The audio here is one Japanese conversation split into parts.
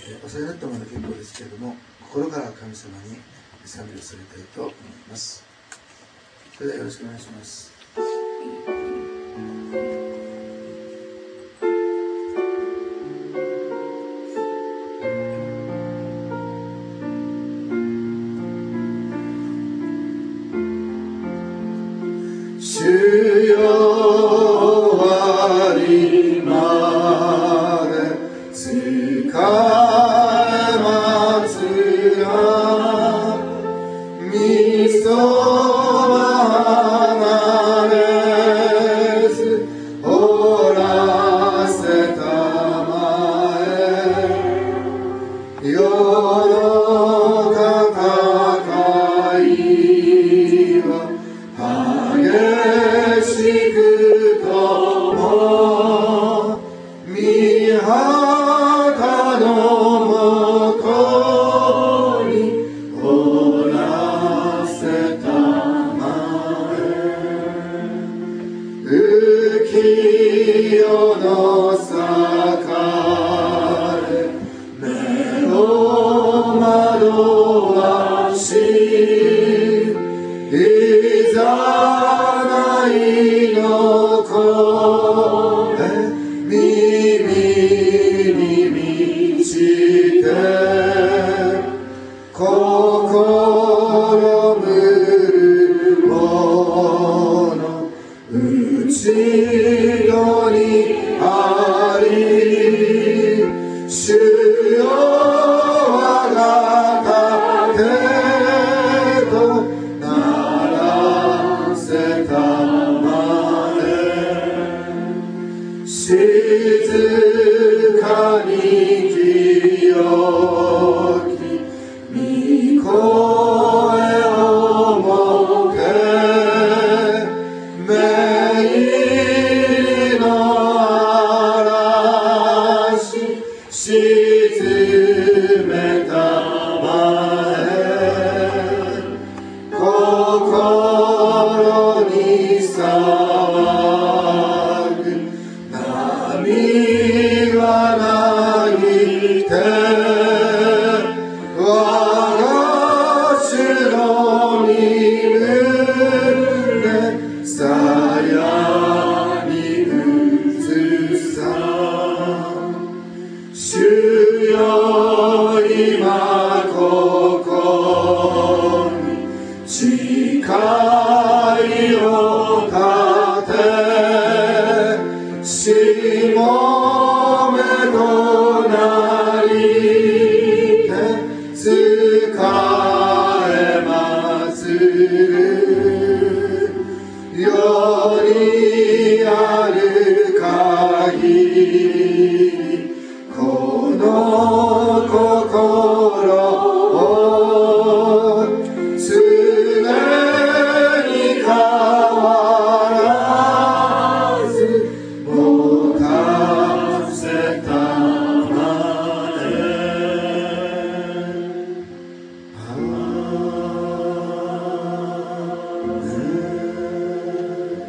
お世話になったものは結構ですけれども、心から神様に賛美をされたいと思います。それではよろしくお願いします。主よ終わりまで使えますが、みそ離れずおらせたまえ、世の戦いは激しくとも御旗のもとにおらせたまえ、浮世の坂へ目を惑わし、いざないの声耳に満ちて、心むるもの内側にあり、主よ我が盾とならせたまえ、静かに清き御声をもて、名医の嵐沈めたまえ、心に騒ぐ波はないて、我が主の御胸鞘に移さ、主よ今ここに誓いを立て、しもべとなりて使えまする、世にある限りこの心を常に変わらず持たせたまえ。アーメン。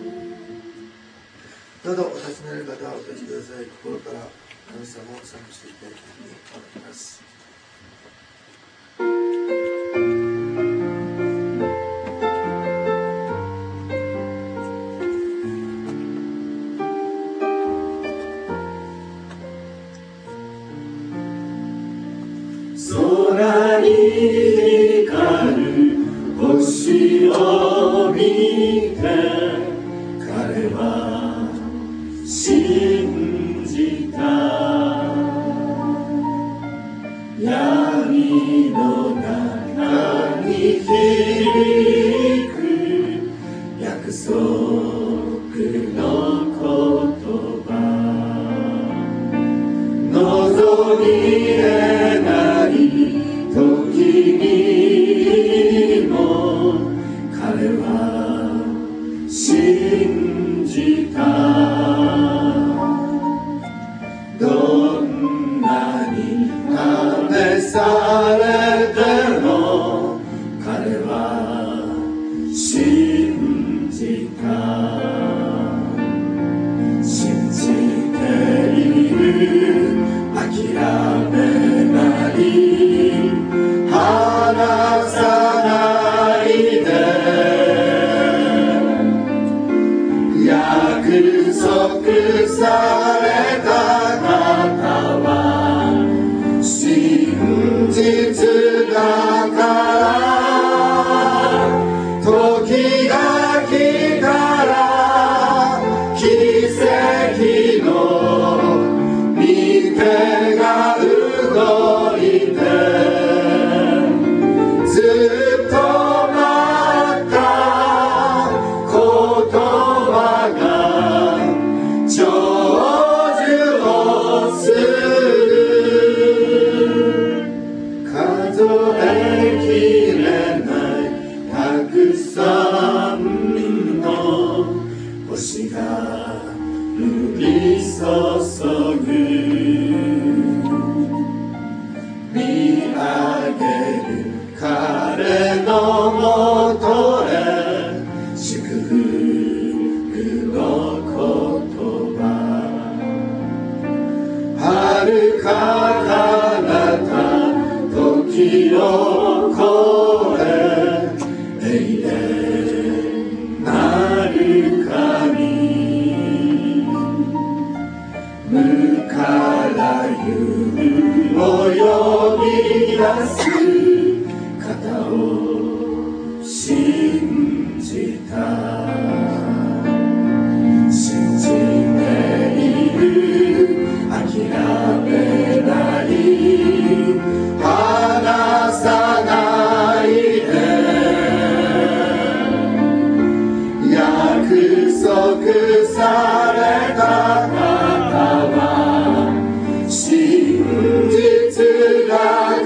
どうぞお尋ねの方はお立ちください。心から神様を賛美していきたいというふうに思います。空に光る星を見て、彼は信じた。闇の中に響く約束の言葉、望み得ない時にも彼は信じた。どんなに試されても彼は信じた。信じている、諦めない離さないで約束された方は真実だから時が来たら奇跡の御手が動いてずっと待った言葉が成就をする数えきれないたくさんの星が降り注ぐ見上げる彼のもとへ祝福の言葉遥か彼方時を越え永遠なる神無から有を呼び出す方を信じた信じている諦めない離さないで約束された方は真実だ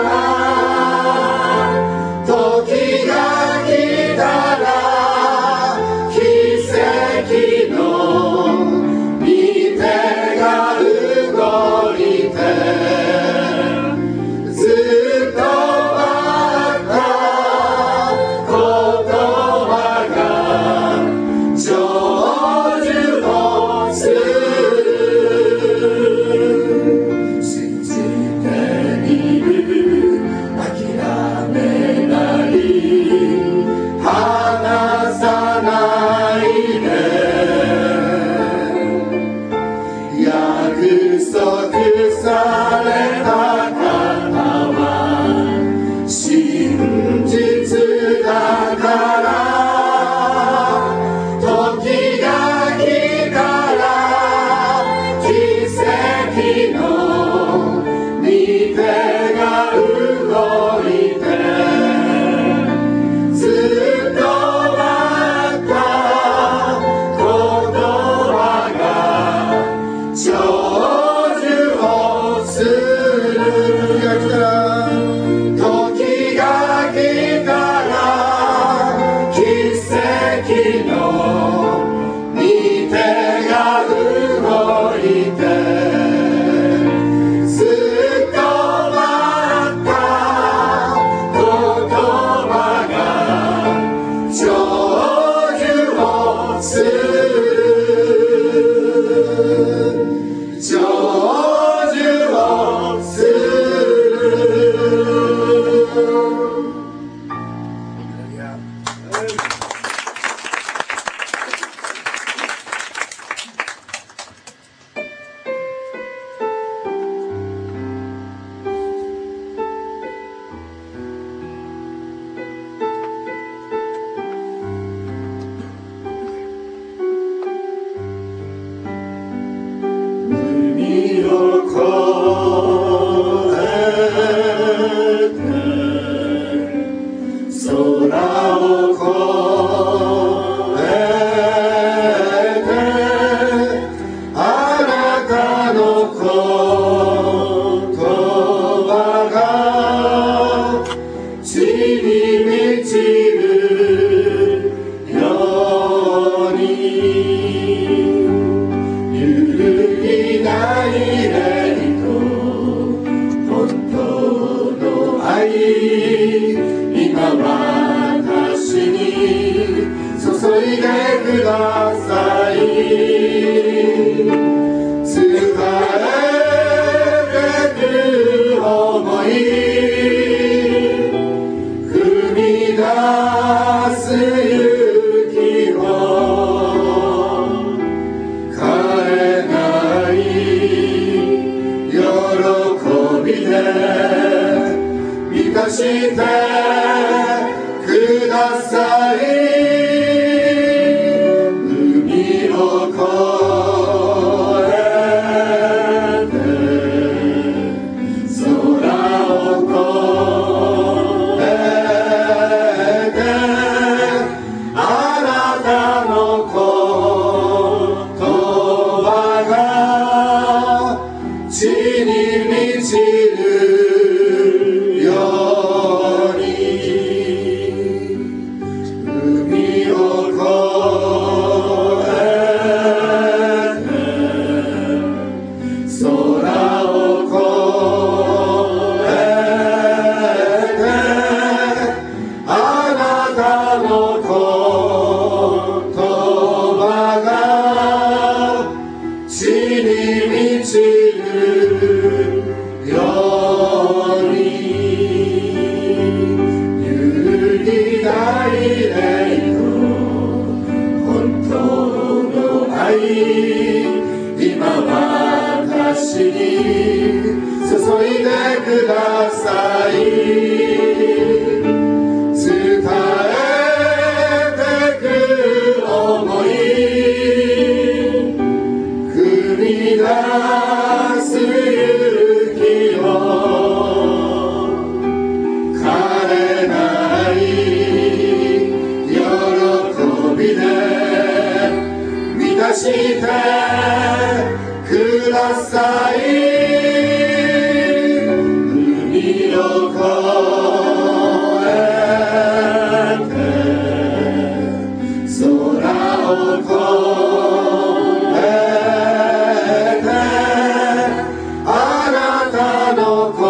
から時が来たら奇跡の御手が動いてずっと待った言葉が成就をする信じている諦めない離さないで約束された方は真実だから時が来たら奇跡の御手が動いてずっと待った言葉が成就をする時が来たら奇跡の御手が動いてずっと待満たしてください。海を越えて空を越えてあなたの言葉が地に満ちるように海を越えて空を越えてあなたの言葉が地に満ちるように揺るぎない霊と本当の愛今私に注いでください。伝えてく想い繰り出す勇気を枯れない喜びで満たしてください。海を越えて空を越えてあなたの言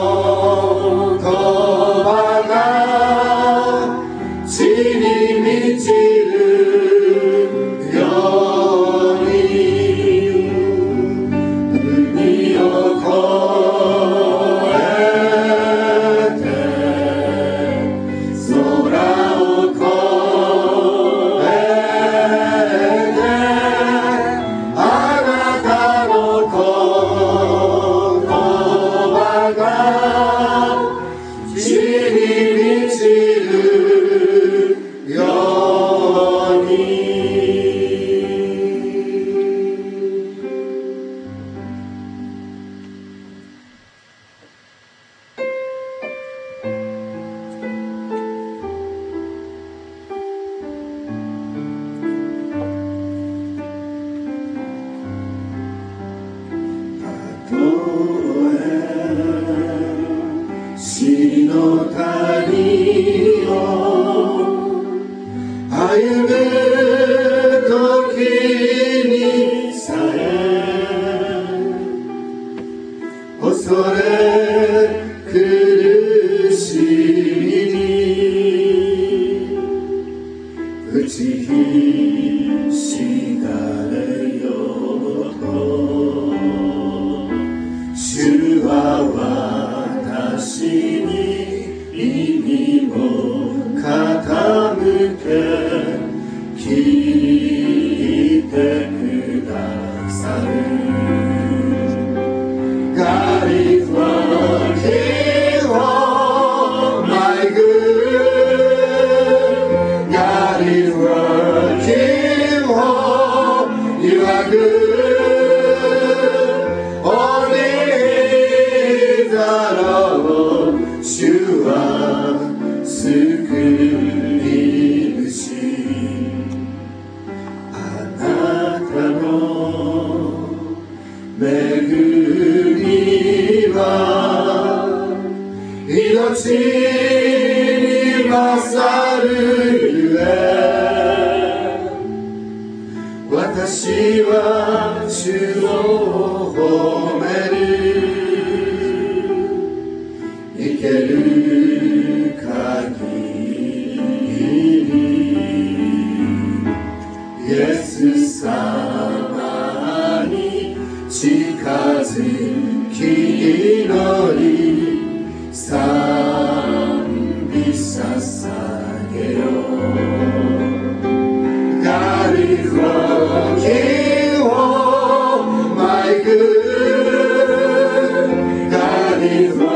葉が地に満ちるように海を越えて空を越えてあなたの言葉が地に満ちるように。たとえ死の谷を歩む時にさえ恐れ苦しみに打ちひしがれようと主は私に耳を傾け聞いてくださる。God is working for my good. God is working for your good. Only the Lord 主は救い主。あなたの恵みは命に勝るゆえ私は主を褒める。生ける限りイエス様に近づき祈り賛美捧げよう。God is working for my good. God is working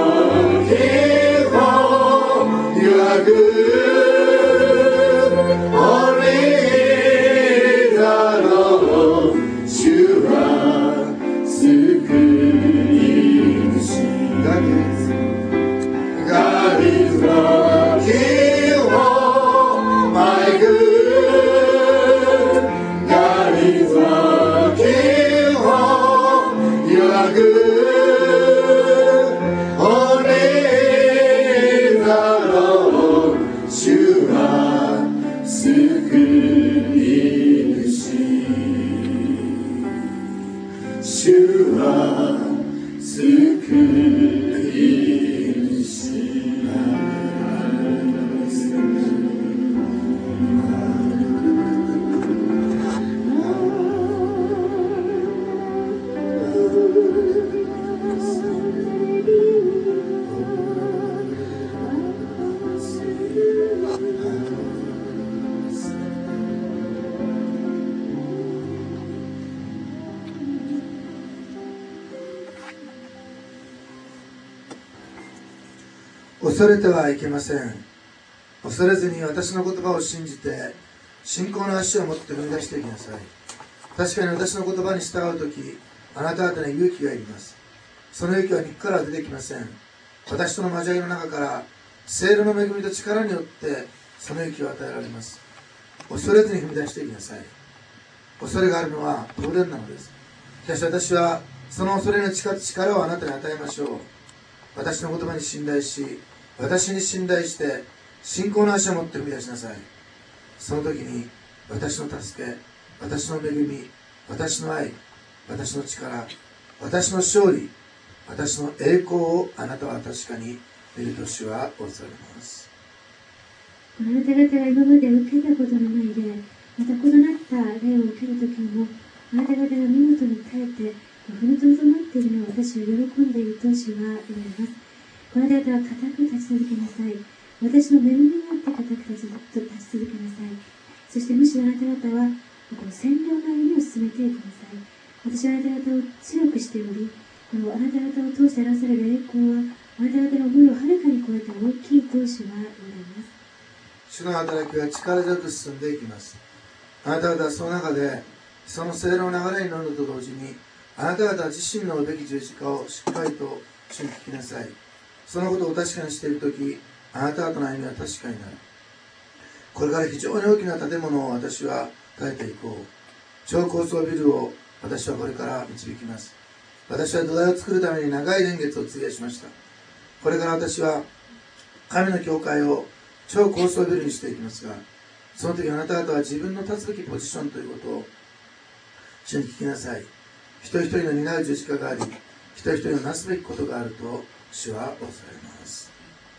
恐れてはいけません。恐れずに私の言葉を信じて信仰の足を持って踏み出していきなさい。確かに私の言葉に従うとき、あなた方に勇気がいります。その勇気は肉から出てきません。私との交わりの中から聖霊の恵みと力によってその勇気を与えられます。恐れずに踏み出していきなさい。恐れがあるのは当然なのです。しかし私はその恐れの力をあなたに与えましょう。私の言葉に信頼し、私に信頼して信仰の足を持って踏み出しなさい。その時に私の助け、私の恵み、私の愛、私の力、私の勝利、私の栄光をあなたは確かに見ると主はお恐れます。 あなた方が今まで受けたことのない霊、また異なった霊を受けるときにも、あなた方が見事に耐えて踏みとどまっているのを私は喜んでいると主は言われます。あなた方は固く立ち続けなさい。私の恵みによって固く立ち続けなさい。そしてむしろあなた方はこの占領の歩みを進めていきなさい。私はあなた方を強くしており、このあなた方を通して表される栄光はあなた方の思いをはるかに超えて大きいと主は言われます。 主の働きは力強く進んでいきます。あなた方はその中でその聖霊の流れに乗ると同時に、あなた方自身のべき十字架をしっかりと主に聞きなさい。そのことを確かにしているとき、あなた方の歩みは確かになる。これから非常に大きな建物を私は建てていこう。超高層ビルを私はこれから導きます。私は土台を作るために長い年月を費やしました。これから私は神の教会を超高層ビルにしていきますが、その時あなた方は自分の立つべきポジションということを主に聞きなさい。一人一人の担う十字架があり、一人一人のなすべきことがあると主は恐れます。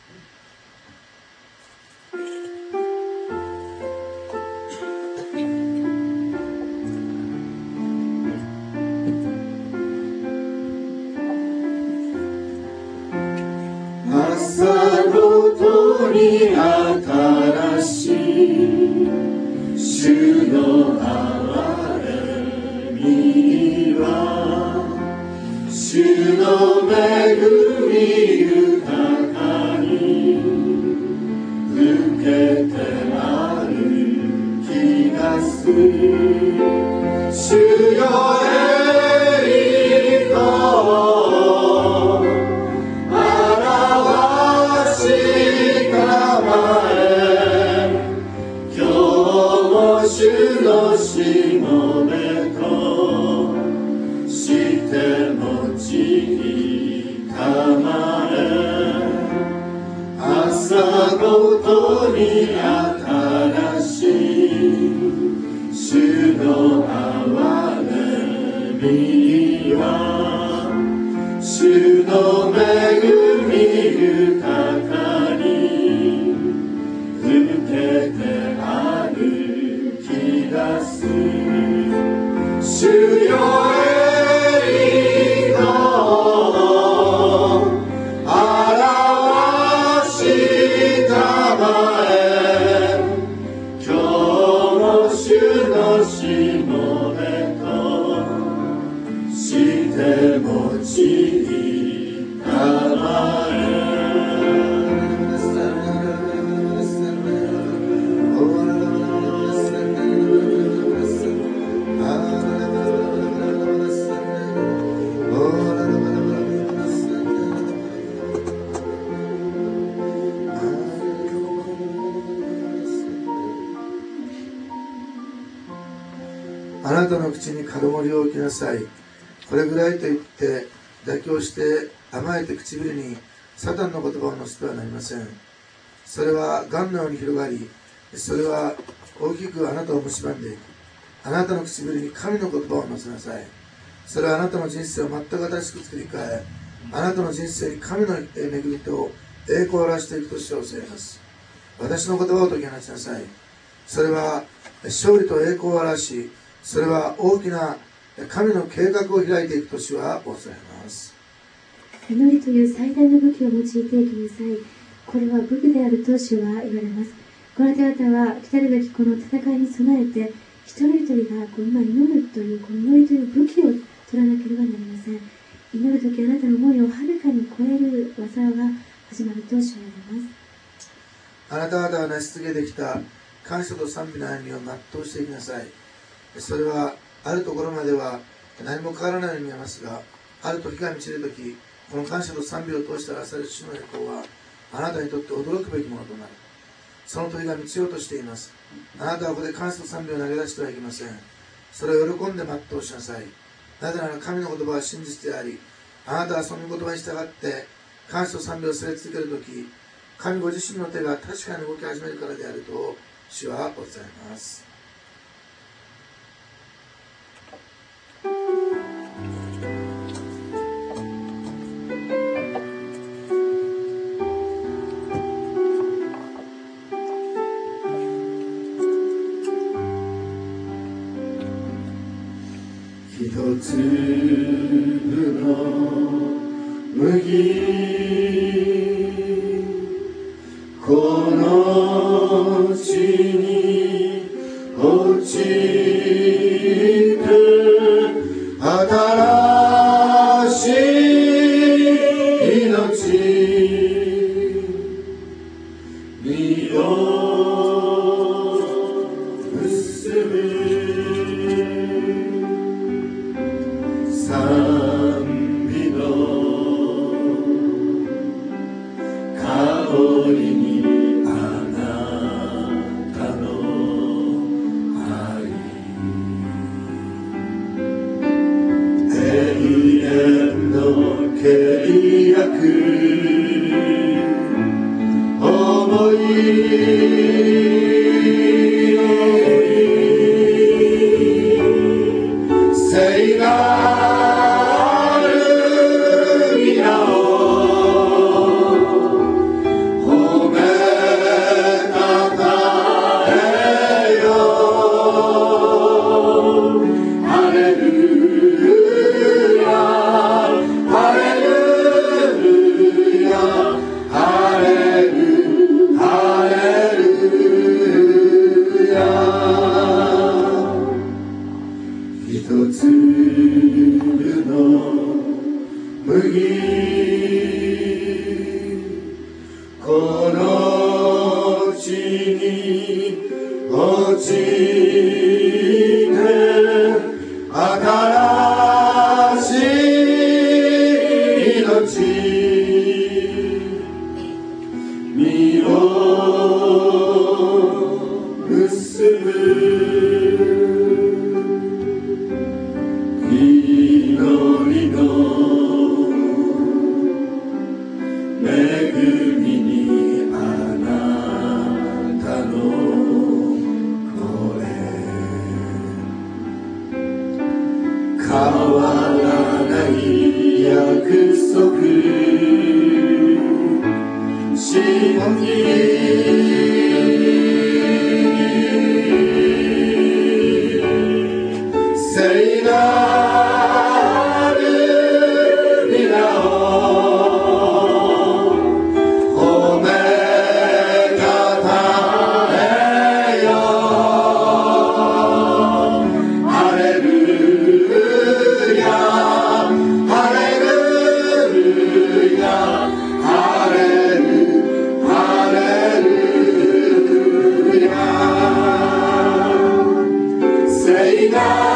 朝ごとに新しい主の憐れみは、主の恵み豊かに受けてある気がする。主よ栄光主のしもべとして用いたまえ、朝ごとに新しい主の憐れみは、主の恵み豊かに受けてある気がする。主よ栄光表したまえ、今日も主のしもべとして用いたまえ。 あなたの口に軽盛りを置きなさい。これぐらいと言って妥協して甘えて唇にサタンの言葉を乗せてはなりません。それは癌のように広がり、それは大きくあなたを蝕んでいく。あなたの唇に神の言葉を乗せなさい。それはあなたの人生を全く新しく作り変え、あなたの人生に神の恵みと栄光を表していくと主は教えます。私の言葉を解き放ちなさい。それは勝利と栄光を表し、それは大きな神の計画を開いていくと主は恐れます。 祈りという最大の武器を用いていきなさい。これは武具であると主は言われます。この方々は来たるべきこの戦いに備えて、一人一人が今祈るというこの祈りという武器を取らなければなりません。祈るときあなたの思いをはるかに超える技が始まると主は言われます。 あなた方が成し遂げてきた感謝と賛美の歩みを全うしていきなさい。それはあるところまでは何も変わらないように見えますが、ある時が満ちる時、この感謝と賛美を通して表される主の栄光はあなたにとって驚くべきものとなる。その時が満ちようとしています。あなたはここで感謝と賛美を投げ出してはいけません。それを喜んで全うしなさい。なぜなら神の言葉は真実であり、あなたはその言葉に従って感謝と賛美をされ続けるとき、神ご自身の手が確かに動き始めるからであると主はお伝えます。 一粒の麦この地に落ちて新しい命実を結ぶ賛美の香りにあなたの愛永遠の契約思い聖なる皆を褒めたたえよハレルヤハレルヤハレルハレルヤ一粒の麦この地に落ちて新しい命実を結ぶ祈りの恵みにあなたの声変わらない約束信じ聖なる皆を褒めたたえよハレルヤハレルヤハレルハレルヤ聖な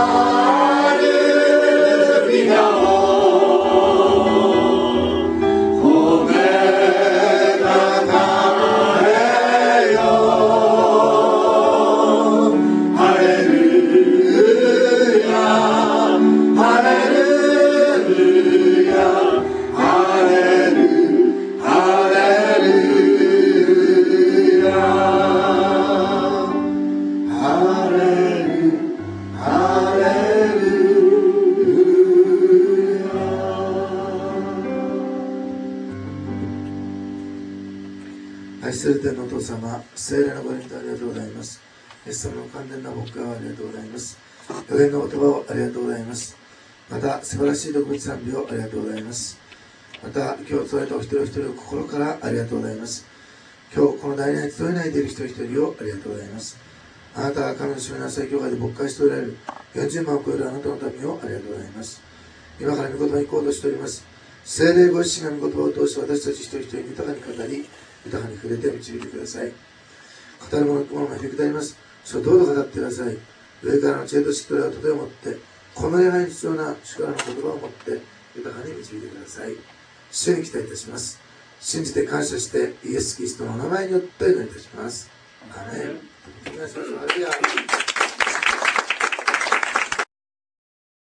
愛する天のお父様、聖霊のご臨とありがとうございます。イエス様の完全な牧会をありがとうございます。予言の言葉をありがとうございます。また素晴らしい特別賛美をありがとうございます。また今日集えたお一人お一人を心からありがとうございます。今日この大礼に集えないでいる一人一人をありがとうございます。あなたが神の主なさい教会で牧会しておられる40万を超えるあなたの民をありがとうございます。今から御言葉に行こうとしております。 聖霊ご自身が御言葉を通して私たち一人一人に豊かに語り、豊かに触れて導いてください。語る者がへくだります。それをどうぞ語ってください。上からの知恵としっかりをとても持って、この礼拝に必要な力の言葉を持って豊かに導いてください。主に期待いたします。信じて感謝してイエス・キリストのお名前によってお祈りいたします。アーメン。お願いします。